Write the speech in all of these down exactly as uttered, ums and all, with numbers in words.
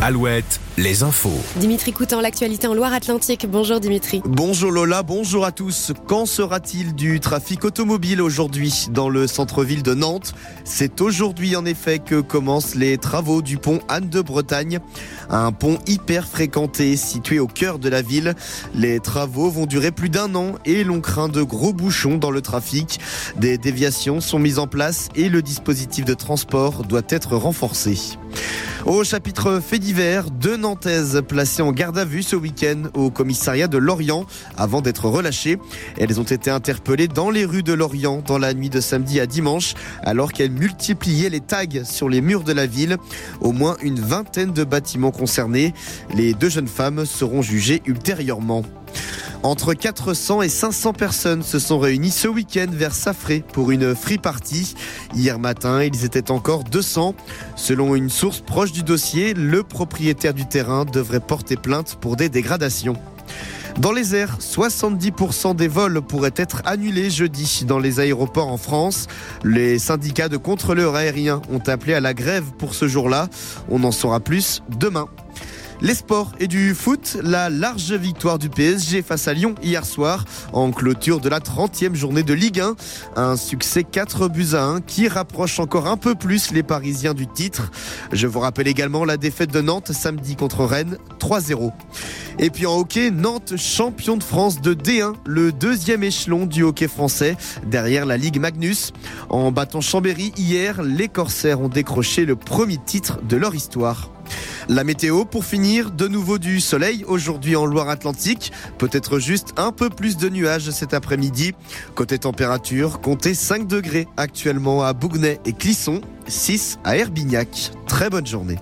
Alouette, les infos. Dimitri Coutan, l'actualité en Loire-Atlantique. Bonjour Dimitri. Bonjour Lola, bonjour à tous. Qu'en sera-t-il du trafic automobile aujourd'hui dans le centre-ville de Nantes ? C'est aujourd'hui en effet que commencent les travaux du pont Anne de Bretagne. Un pont hyper fréquenté situé au cœur de la ville. Les travaux vont durer plus d'un an et l'on craint de gros bouchons dans le trafic. Des déviations sont mises en place et le dispositif de transport doit être renforcé. Au chapitre fait divers, deux Nantaises placées en garde à vue ce week-end au commissariat de Lorient avant d'être relâchées. Elles ont été interpellées dans les rues de Lorient dans la nuit de samedi à dimanche alors qu'elles multipliaient les tags sur les murs de la ville. Au moins une vingtaine de bâtiments concernés. Les deux jeunes femmes seront jugées ultérieurement. Entre quatre cents et cinq cents personnes se sont réunies ce week-end vers Safré pour une free party. Hier matin, ils étaient encore deux cents. Selon une source proche du dossier, le propriétaire du terrain devrait porter plainte pour des dégradations. Dans les airs, soixante-dix pour cent des vols pourraient être annulés jeudi dans les aéroports en France. Les syndicats de contrôleurs aériens ont appelé à la grève pour ce jour-là. On en saura plus demain. Les sports et du foot, la large victoire du P S G face à Lyon hier soir en clôture de la trentième journée de Ligue un. Un succès quatre buts à un qui rapproche encore un peu plus les Parisiens du titre. Je vous rappelle également la défaite de Nantes samedi contre Rennes, trois zéro. Et puis en hockey, Nantes champion de France de D un, le deuxième échelon du hockey français derrière la Ligue Magnus. En battant Chambéry hier, les Corsaires ont décroché le premier titre de leur histoire. La météo pour finir, de nouveau du soleil aujourd'hui en Loire-Atlantique, peut-être juste un peu plus de nuages cet après-midi. Côté température, comptez cinq degrés actuellement à Bougnay et Clisson, six à Herbignac. Très bonne journée.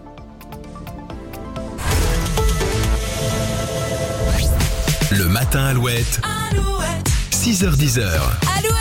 Le matin Alouette, Alouette. six heures dix.